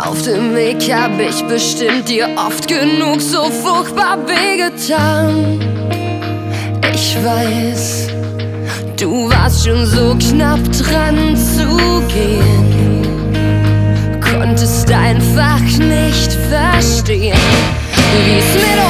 Auf dem Weg hab ich bestimmt dir oft genug so furchtbar wehgetan. Ich weiß, du warst schon so knapp dran zu gehen, konntest einfach nicht verstehen, wie's mir